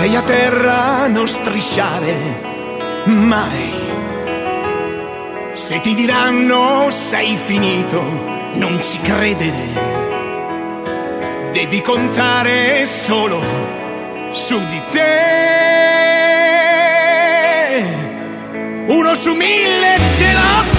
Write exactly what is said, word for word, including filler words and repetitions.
sei a terra, non strisciare mai. Se ti diranno sei finito, non ci credere. Devi contare solo su di te. Uno su mille ce l'ha